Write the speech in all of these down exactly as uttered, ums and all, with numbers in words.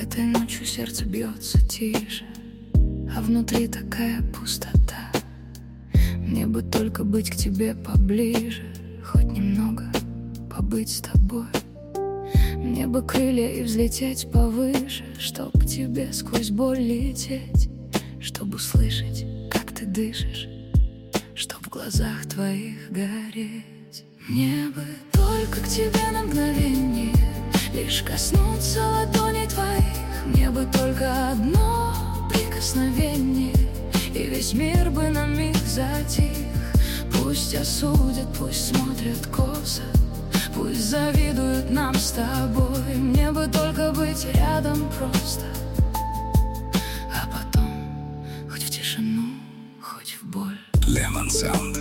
Этой ночью сердце бьется тише, а внутри такая пустота. Мне бы только быть к тебе поближе, хоть немного побыть с тобой. Мне бы крылья и взлететь повыше, чтоб к тебе сквозь боль лететь, чтоб услышать, как ты дышишь, чтоб в глазах твоих гореть. Мне бы только к тебе на мгновение, лишь коснуться ладоней твоих. Мне бы только одно прикосновение, и весь мир бы на миг затих. Пусть осудят, пусть смотрят косо, пусть завидуют нам с тобой. Мне бы только быть рядом просто, а потом хоть в тишину, хоть в боль. Lemon Sound.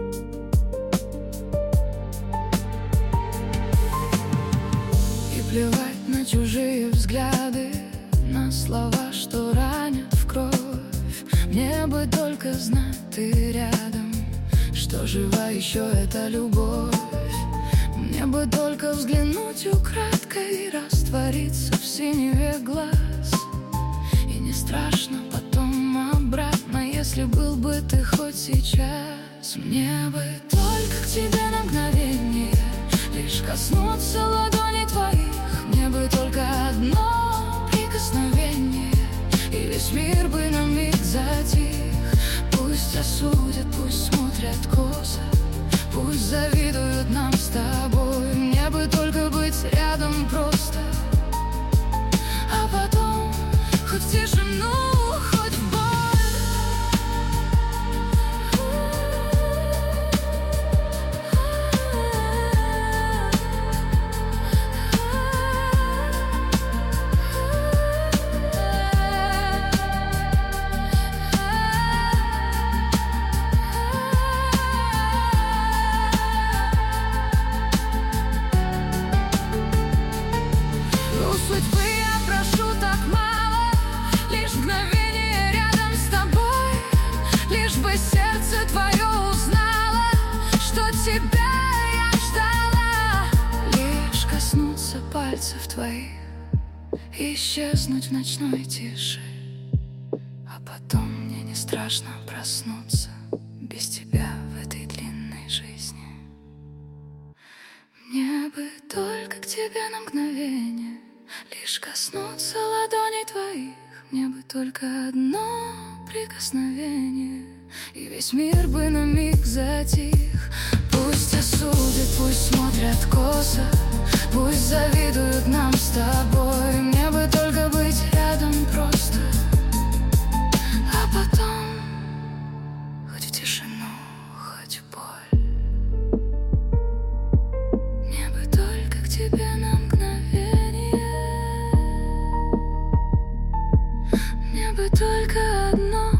И плевать на чужие взгляды, на слова, что ранят в кровь. Мне бы только знать, ты рядом, что жива еще эта любовь. Мне бы только взглянуть украдкой, раствориться в синеве глаз. И не страшно потом обратно, если был бы ты хоть сейчас. Мне бы только к тебе на мгновение, лишь коснуться ладоней твоих. Мне бы только одно прикосновение, и весь мир бы на миг затих. Пусть осудят, пусть смотрят косо, пусть завидуют нам с тобой. Мне бы только быть рядом просто, а потом хоть в тишину, хоть в боль. Судьбы я прошу так мало, лишь мгновение рядом с тобой. Лишь бы сердце твое узнало, что тебя я ждала. Лишь коснуться пальцев твоих и исчезнуть в ночной тиши, а потом мне не страшно проснуться без тебя в этой длинной жизни. Мне бы только к тебе на мгновение, лишь коснуться ладоней твоих. Мне бы только одно прикосновение, и весь мир бы на миг затих. Пусть осудят, пусть смотрят косо, пусть завидуют нам с тобой. Мне бы только быть рядом просто, а потом хоть в тишину, хоть в боль. Мне бы только к тебе на мгновение, мне бы только одно